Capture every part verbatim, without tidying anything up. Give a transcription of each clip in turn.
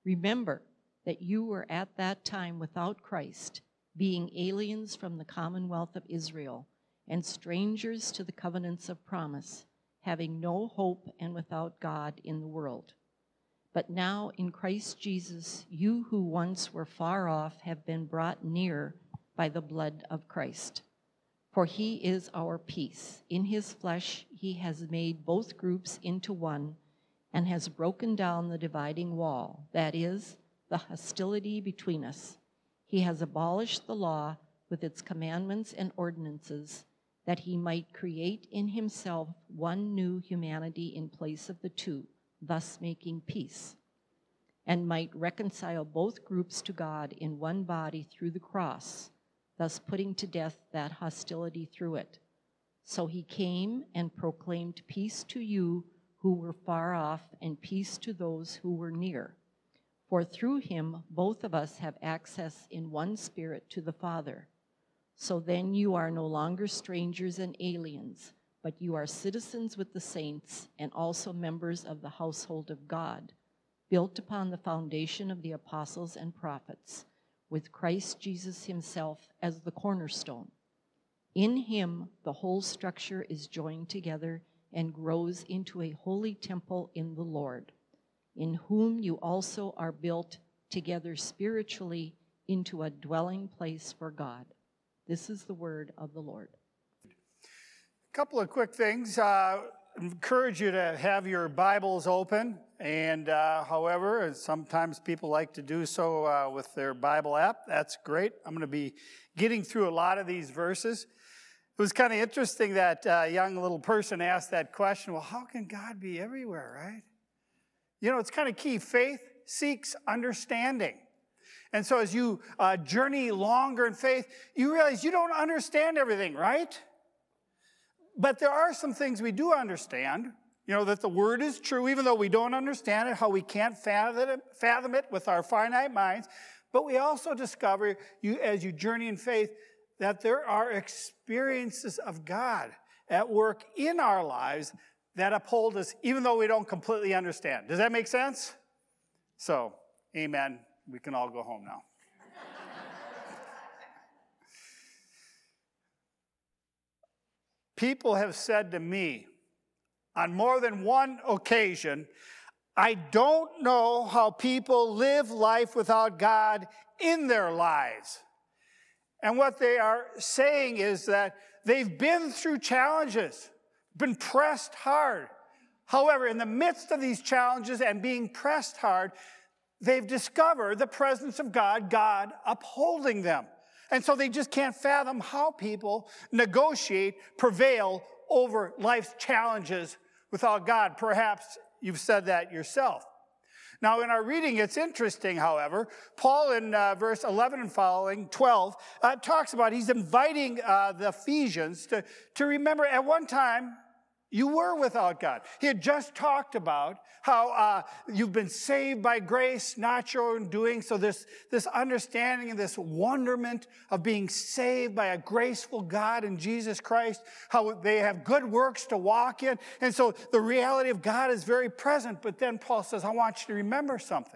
Remember that you were at that time without Christ, being aliens from the commonwealth of Israel, and strangers to the covenants of promise, having no hope and without God in the world. But now in Christ Jesus, you who once were far off have been brought near by the blood of Christ. For he is our peace. In his flesh he has made both groups into one and has broken down the dividing wall, that is, the hostility between us. He has abolished the law with its commandments and ordinances, that he might create in himself one new humanity in place of the two, thus making peace, and might reconcile both groups to God in one body through the cross, thus putting to death that hostility through it. So he came and proclaimed peace to you who were far off, and peace to those who were near. For through him both of us have access in one Spirit to the Father. So then you are no longer strangers and aliens, but you are citizens with the saints and also members of the household of God, built upon the foundation of the apostles and prophets, with Christ Jesus himself as the cornerstone. In him the whole structure is joined together and grows into a holy temple in the Lord, in whom you also are built together spiritually into a dwelling place for God. This is the word of the Lord. A couple of quick things. Uh, encourage you to have your Bibles open. And uh, however, sometimes people like to do so uh, with their Bible app. That's great. I'm going to be getting through a lot of these verses. It was kind of interesting that uh, young little person asked that question, well, how can God be everywhere, right? You know, it's kind of key. Faith seeks understanding. And so as you uh, journey longer in faith, you realize you don't understand everything, right? But there are some things we do understand. You know, that the word is true, even though we don't understand it, how we can't fathom it, fathom it with our finite minds. But we also discover, you as you journey in faith, that there are experiences of God at work in our lives that uphold us, even though we don't completely understand. Does that make sense? So, amen. We can all go home now. People have said to me on more than one occasion, I don't know how people live life without God in their lives. And what they are saying is that they've been through challenges, been pressed hard. However, in the midst of these challenges and being pressed hard, they've discovered the presence of God, God upholding them. And so they just can't fathom how people negotiate, prevail over life's challenges without God. Perhaps you've said that yourself. Now, in our reading, it's interesting, however, Paul in uh, verse eleven and following, twelve, uh, talks about, he's inviting uh, the Ephesians to, to remember at one time, you were without God. He had just talked about how uh, you've been saved by grace, not your own doing. So this, this understanding and this wonderment of being saved by a graceful God in Jesus Christ, how they have good works to walk in. And so the reality of God is very present. But then Paul says, I want you to remember something.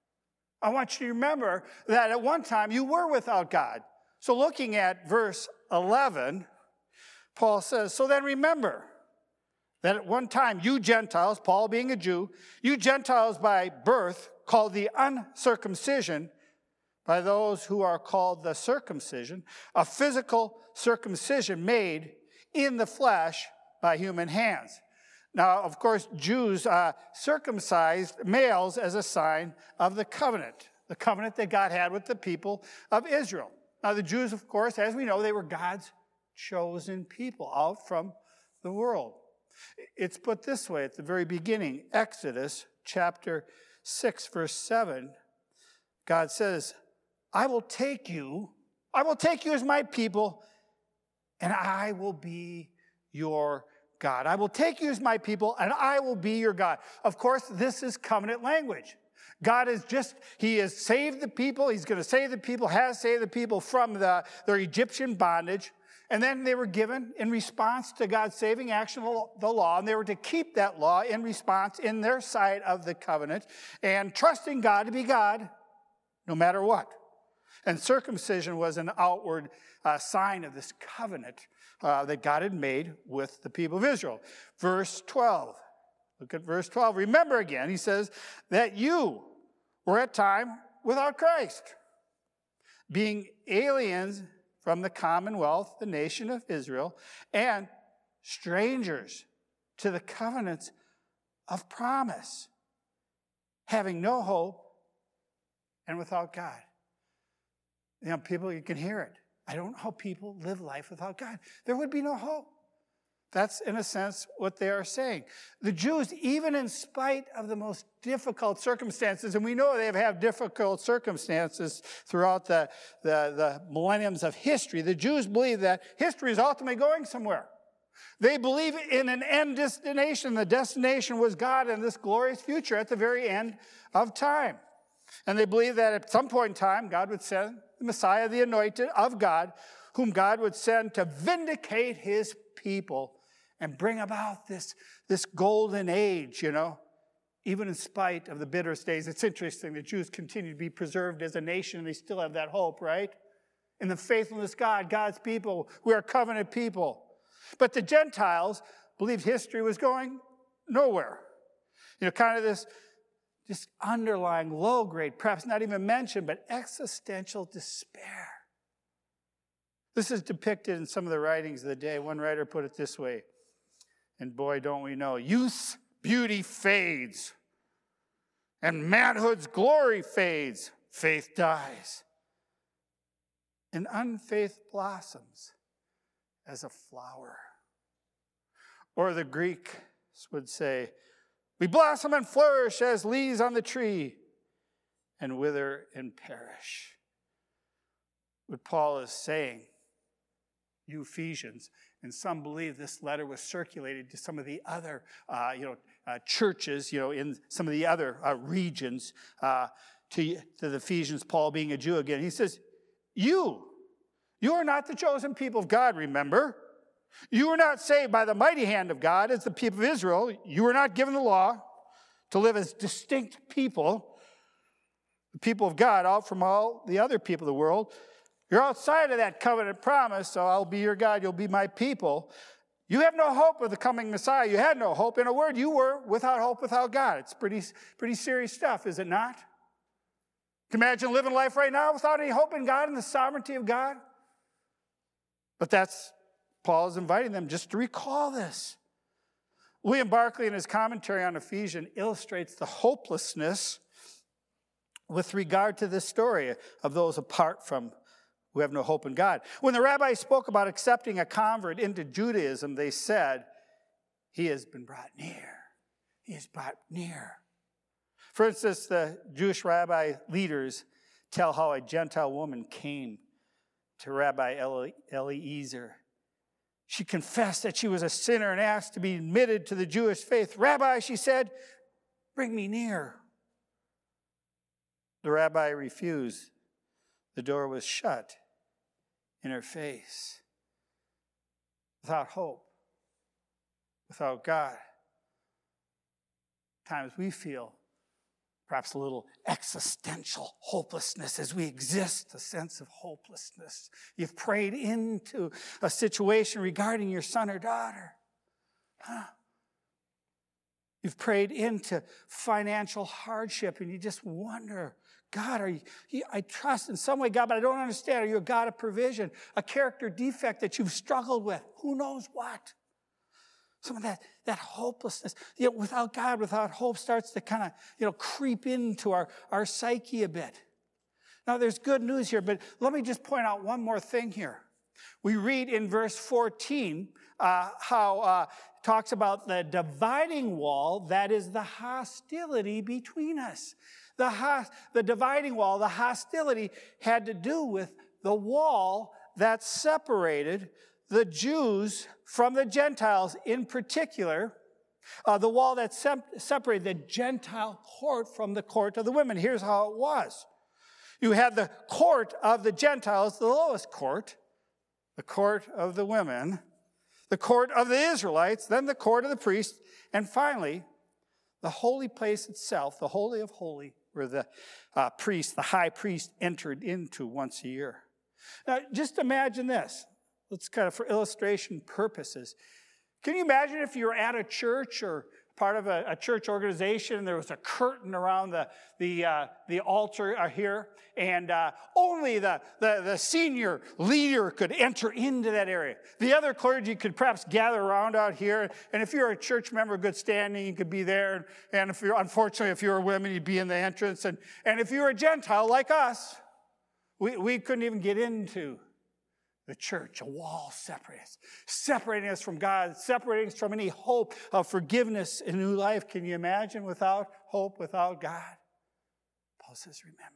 I want you to remember that at one time you were without God. So looking at verse eleven, Paul says, so then remember that at one time you Gentiles, Paul being a Jew, you Gentiles by birth called the uncircumcision by those who are called the circumcision, a physical circumcision made in the flesh by human hands. Now, of course, Jews uh, circumcised males as a sign of the covenant, the covenant that God had with the people of Israel. Now, the Jews, of course, as we know, they were God's chosen people out from the world. It's put this way at the very beginning, Exodus chapter six, verse seven. God says, I will take you, I will take you as my people, and I will be your God. I will take you as my people, and I will be your God. Of course, this is covenant language. God is just, he has saved the people, he's going to save the people, has saved the people from the, their Egyptian bondage. And then they were given in response to God's saving action of the law, and they were to keep that law in response in their side of the covenant and trusting God to be God no matter what. And circumcision was an outward uh, sign of this covenant uh, that God had made with the people of Israel. Verse twelve. Look at verse twelve. Remember again, he says, that you were at time without Christ, being aliens from the commonwealth, the nation of Israel, and strangers to the covenants of promise, having no hope and without God. You know, people, you can hear it. I don't know how people live life without God. There would be no hope. That's, in a sense, what they are saying. The Jews, even in spite of the most difficult circumstances, and we know they have had difficult circumstances throughout the, the, the millenniums of history, the Jews believe that history is ultimately going somewhere. They believe in an end destination. The destination was God and this glorious future at the very end of time. And they believe that at some point in time, God would send the Messiah, the anointed of God, whom God would send to vindicate his people and bring about this, this golden age, you know, even in spite of the bitterest days. It's interesting that Jews continue to be preserved as a nation, and they still have that hope, right? In the faithfulness of God, God's people, we are covenant people. But the Gentiles believed history was going nowhere. You know, kind of this, this underlying low grade, perhaps not even mentioned, but existential despair. This is depicted in some of the writings of the day. One writer put it this way, and boy, don't we know, youth's beauty fades, and manhood's glory fades, faith dies, and unfaith blossoms as a flower. Or the Greeks would say, we blossom and flourish as leaves on the tree, and wither and perish. What Paul is saying, you Ephesians, and some believe this letter was circulated to some of the other, uh, you know, uh, churches, you know, in some of the other uh, regions, uh, to, to the Ephesians, Paul being a Jew again. He says, you, you are not the chosen people of God, remember. You were not saved by the mighty hand of God as the people of Israel. You were not given the law to live as distinct people, the people of God, out from all the other people of the world. You're outside of that covenant promise, so I'll be your God, you'll be my people. You have no hope of the coming Messiah. You had no hope. In a word, you were without hope, without God. It's pretty, pretty serious stuff, is it not? Can you imagine living life right now without any hope in God and the sovereignty of God? But that's, Paul is inviting them just to recall this. William Barclay, in his commentary on Ephesians, illustrates the hopelessness with regard to this story of those apart from who have no hope in God. When the rabbis spoke about accepting a convert into Judaism, they said, he has been brought near. He is brought near. For instance, the Jewish rabbi leaders tell how a Gentile woman came to Rabbi Eliezer. She confessed that she was a sinner and asked to be admitted to the Jewish faith. Rabbi, she said, bring me near. The rabbi refused. The door was shut in her face. Without hope, without God. Times we feel perhaps a little existential hopelessness as we exist, a sense of hopelessness. You've prayed into a situation regarding your son or daughter. Huh? You've prayed into financial hardship and you just wonder, God, are you, I trust in some way, God, but I don't understand. Are you a God of provision? A character defect that you've struggled with? Who knows what? Some of that, that hopelessness, you know, without God, without hope, starts to kind of, you know, creep into our, our psyche a bit. Now, there's good news here, but let me just point out one more thing here. We read in verse fourteen uh, how uh, it talks about the dividing wall, that is the hostility between us. The, ho- the dividing wall, the hostility, had to do with the wall that separated the Jews from the Gentiles, in particular, uh, the wall that se- separated the Gentile court from the court of the women. Here's how it was. You had the court of the Gentiles, the lowest court, the court of the women, the court of the Israelites, then the court of the priests, and finally, the holy place itself, the Holy of Holies, where the uh, priest, the high priest, entered into once a year. Now, just imagine this. Let's kind of, for illustration purposes, can you imagine if you were at a church or part of a, a church organization and there was a curtain around the, the, uh, the altar here, and uh, only the, the, the senior leader could enter into that area. The other clergy could perhaps gather around out here, and if you're a church member of good standing, you could be there, and if you're, unfortunately, if you were women, you'd be in the entrance, and, and if you were a Gentile like us, we, we couldn't even get into the church. A wall separating us, separating us from God, separating us from any hope of forgiveness and new life. Can you imagine without hope, without God? Paul says, remember.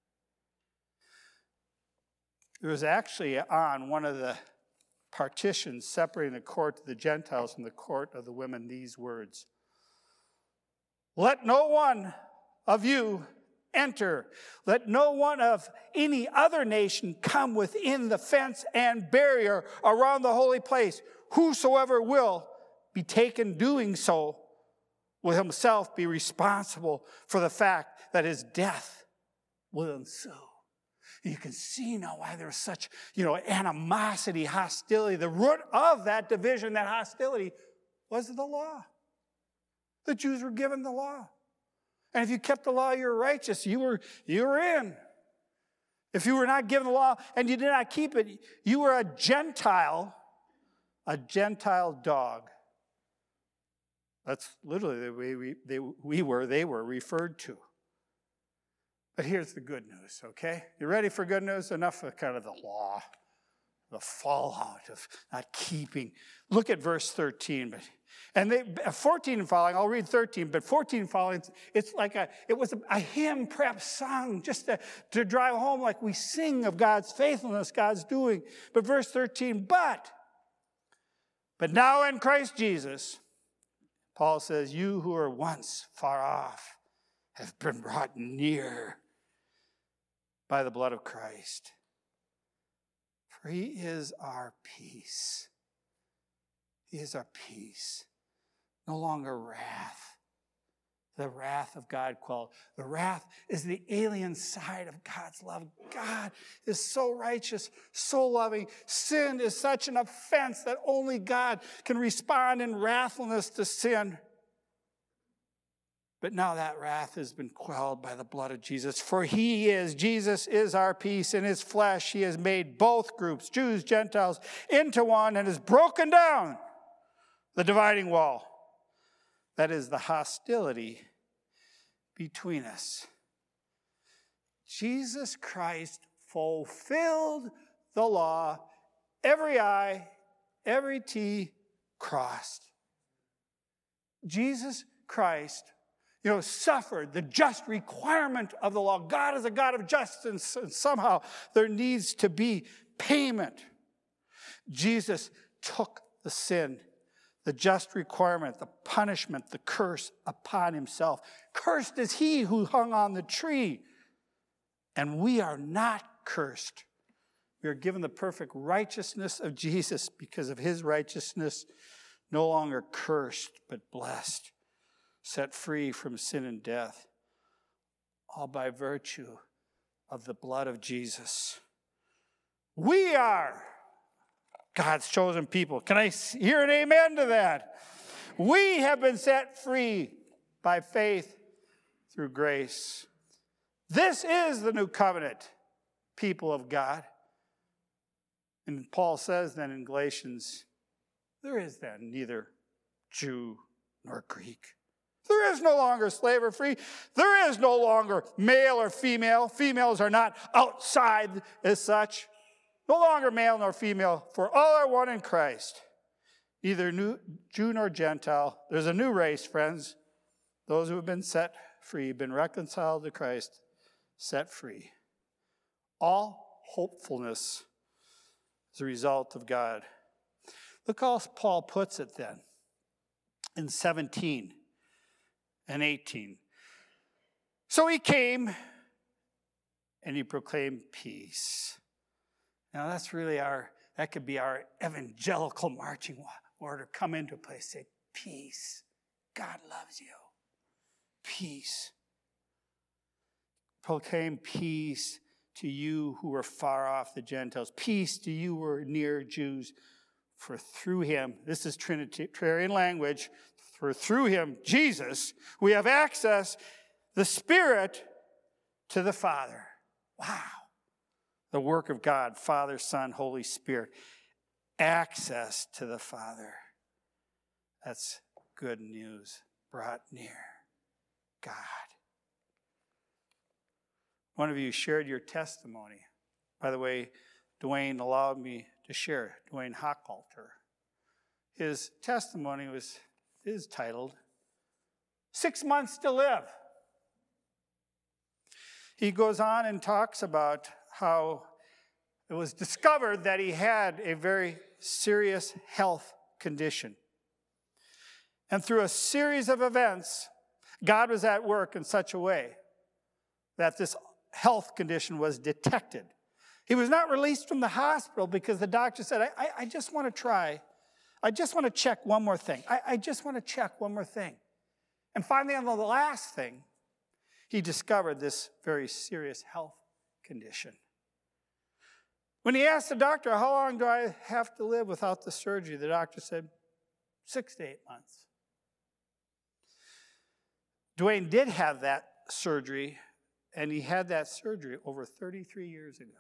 There was actually on one of the partitions separating the court of the Gentiles from the court of the women these words: let no one of you enter. Let no one of any other nation come within the fence and barrier around the holy place. Whosoever will be taken doing so will himself be responsible for the fact that his death will ensue. You can see now why there's such, you know, animosity, hostility. The root of that division, that hostility, was the law. The Jews were given the law. And if you kept the law, you were righteous. You were, you were in. If you were not given the law and you did not keep it, you were a Gentile, a Gentile dog. That's literally the way we, they, we were, they were referred to. But here's the good news, okay? You ready for good news? Enough of kind of the law, the fallout of not keeping. Look at verse thirteen. But and they, fourteen and following, I'll read thirteen, but fourteen and following, it's like a, it was a, a hymn perhaps sung just to, to drive home like we sing of God's faithfulness, God's doing. But verse thirteen, but, but now in Christ Jesus, Paul says, you who were once far off have been brought near by the blood of Christ. For he is our peace. He is our peace. No longer wrath. The wrath of God quelled. The wrath is the alien side of God's love. God is so righteous, so loving. Sin is such an offense that only God can respond in wrathfulness to sin. But now that wrath has been quelled by the blood of Jesus. For he is, Jesus is our peace. In his flesh he has made both groups, Jews, Gentiles, into one and has broken down the dividing wall. That is the hostility between us. Jesus Christ fulfilled the law, every I, every T crossed. Jesus Christ, you know, suffered the just requirement of the law. God is a God of justice, and somehow there needs to be payment. Jesus took the sin, the just requirement, the punishment, the curse upon himself. Cursed is he who hung on the tree. And we are not cursed. We are given the perfect righteousness of Jesus because of his righteousness, no longer cursed, but blessed, set free from sin and death, all by virtue of the blood of Jesus. We are God's chosen people. Can I hear an amen to that? We have been set free by faith through grace. This is the new covenant, people of God. And Paul says then in Galatians, there is then neither Jew nor Greek. There is no longer slave or free. There is no longer male or female. Females are not outside as such. No longer male nor female, for all are one in Christ. Neither new, Jew nor Gentile. There's a new race, friends. Those who have been set free, been reconciled to Christ, set free. All hopefulness is a result of God. Look how Paul puts it then in seventeen and eighteen. So he came and he proclaimed peace. Now that's really our, That could be our evangelical marching order. Come into a place, say, peace. God loves you. Peace. Proclaim peace to you who are far off, the Gentiles. Peace to you who are near, Jews. For through him, this is Trinitarian language, for through him, Jesus, we have access, the Spirit, to the Father. Wow. The work of God, Father, Son, Holy Spirit. Access to the Father. That's good news brought near God. One of you shared your testimony. By the way, Dwayne allowed me to share, Dwayne Hockalter. His testimony was is titled, Six Months to Live. He goes on and talks about how it was discovered that he had a very serious health condition. And through a series of events, God was at work in such a way that this health condition was detected. He was not released from the hospital because the doctor said, I, I, I just want to try. I just want to check one more thing. I, I just want to check one more thing. And finally, on the last thing, he discovered this very serious health condition. When he asked the doctor, how long do I have to live without the surgery? The doctor said, six to eight months. Dwayne did have that surgery, and he had that surgery over thirty-three years ago.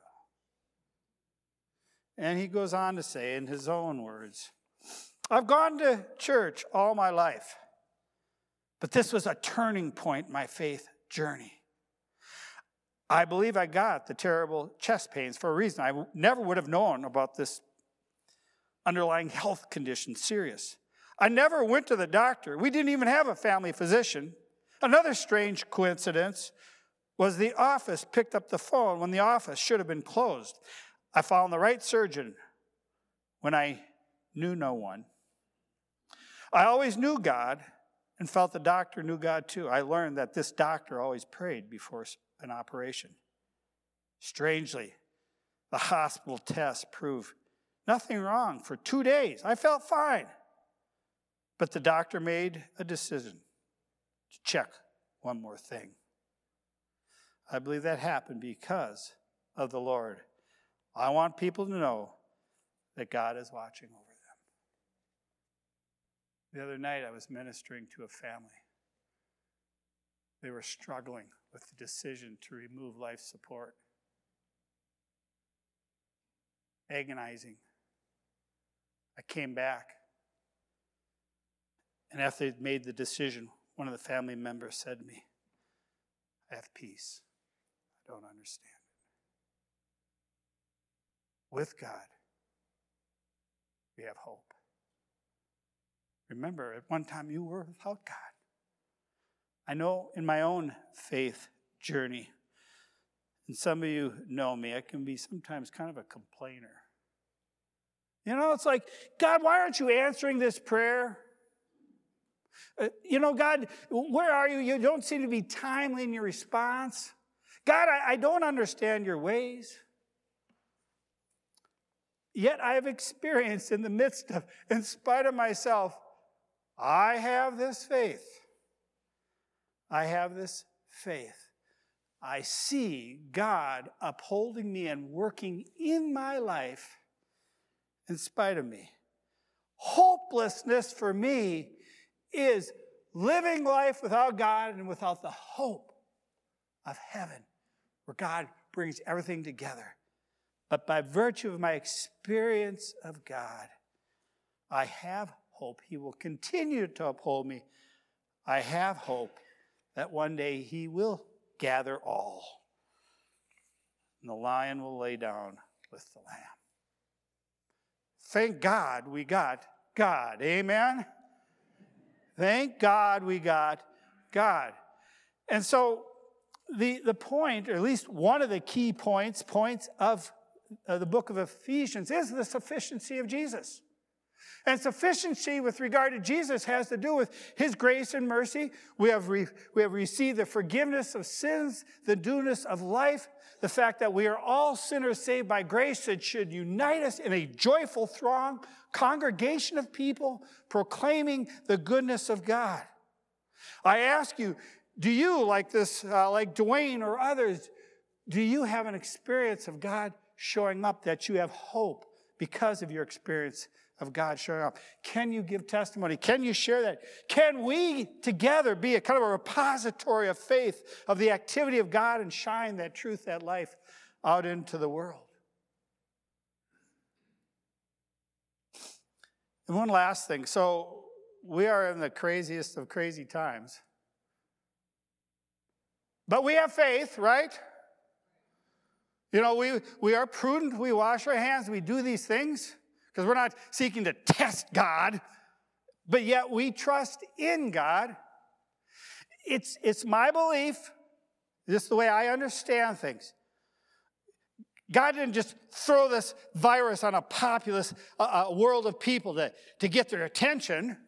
And he goes on to say in his own words, I've gone to church all my life, but this was a turning point in my faith journey. I believe I got the terrible chest pains for a reason. I never would have known about this underlying health condition, serious. I never went to the doctor. We didn't even have a family physician. Another strange coincidence was the office picked up the phone when the office should have been closed. I found the right surgeon when I knew no one. I always knew God and felt the doctor knew God too. I learned that this doctor always prayed before an operation. Strangely, the hospital test proved nothing wrong for two days. I felt fine. But the doctor made a decision to check one more thing. I believe that happened because of the Lord. I want people to know that God is watching over them. The other night I was ministering to a family. They were struggling with the decision to remove life support. Agonizing. I came back, and after they'd made the decision, one of the family members said to me, I have peace. I don't understand it. With God, we have hope. Remember, at one time you were without God. I know in my own faith journey, and some of you know me, I can be sometimes kind of a complainer. You know, it's like, God, why aren't you answering this prayer? Uh, you know, God, where are you? You don't seem to be timely in your response. God, I, I don't understand your ways. Yet I have experienced in the midst of, in spite of myself, I have this faith. I have this faith. I see God upholding me and working in my life in spite of me. Hopelessness for me is living life without God and without the hope of heaven, where God brings everything together. But by virtue of my experience of God, I have hope. He will continue to uphold me. I have hope that one day he will gather all, and the lion will lay down with the lamb. Thank God we got God. Amen? Thank God we got God. And so the, the point, or at least one of the key points, points of uh, the book of Ephesians is the sufficiency of Jesus. And sufficiency with regard to Jesus has to do with his grace and mercy. We have, re, we have received the forgiveness of sins, the newness of life, the fact that we are all sinners saved by grace that should unite us in a joyful throng, congregation of people proclaiming the goodness of God. I ask you, do you, like this, uh, like Dwayne or others, do you have an experience of God showing up, that you have hope because of your experience of God showing up? Can you give testimony? Can you share that? Can we together be a kind of a repository of faith, of the activity of God, and shine that truth, that life out into the world? And one last thing. So we are in the craziest of crazy times. But we have faith, right? You know, we, we are prudent. We wash our hands. We do these things because we're not seeking to test God, but yet we trust in God. It's, it's my belief, this is the way I understand things. God didn't just throw this virus on a populous uh, world of people to, to get their attention.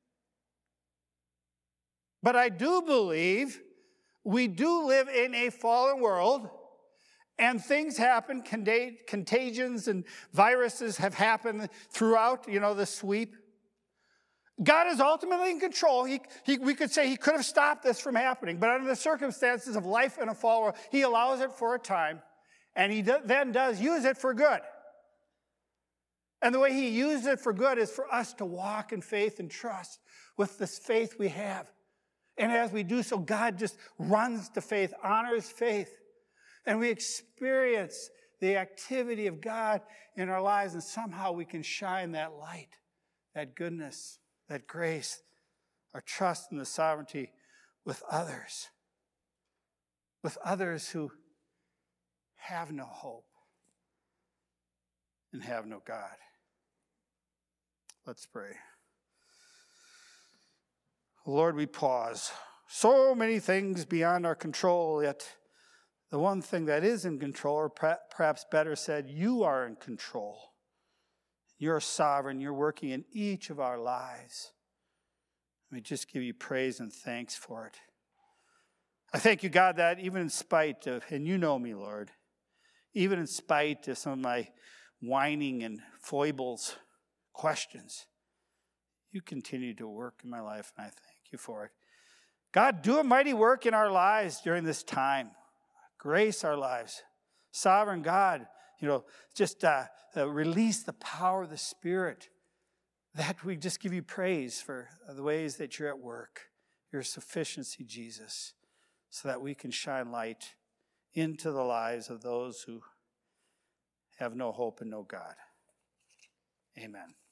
But I do believe we do live in a fallen world, and things happen, contagions and viruses have happened throughout, you know, the sweep. God is ultimately in control. He, he, we could say he could have stopped this from happening, but under the circumstances of life in a fallen world, he allows it for a time, and he do, then does use it for good. And the way he used it for good is for us to walk in faith and trust with this faith we have. And as we do so, God just runs to faith, honors faith. And we experience the activity of God in our lives, and somehow we can shine that light, that goodness, that grace, our trust in the sovereignty with others, with others who have no hope and have no God. Let's pray. Lord, we pause. So many things beyond our control, yet the one thing that is in control, or perhaps better said, you are in control. You're sovereign. You're working in each of our lives. We just give you praise and thanks for it. I thank you, God, that even in spite of, and you know me, Lord, even in spite of some of my whining and foibles, questions, you continue to work in my life, and I thank you for it. God, do a mighty work in our lives during this time. Grace our lives. Sovereign God, you know, just uh, uh, release the power of the Spirit, that we just give you praise for the ways that you're at work, your sufficiency, Jesus, so that we can shine light into the lives of those who have no hope and no God. Amen.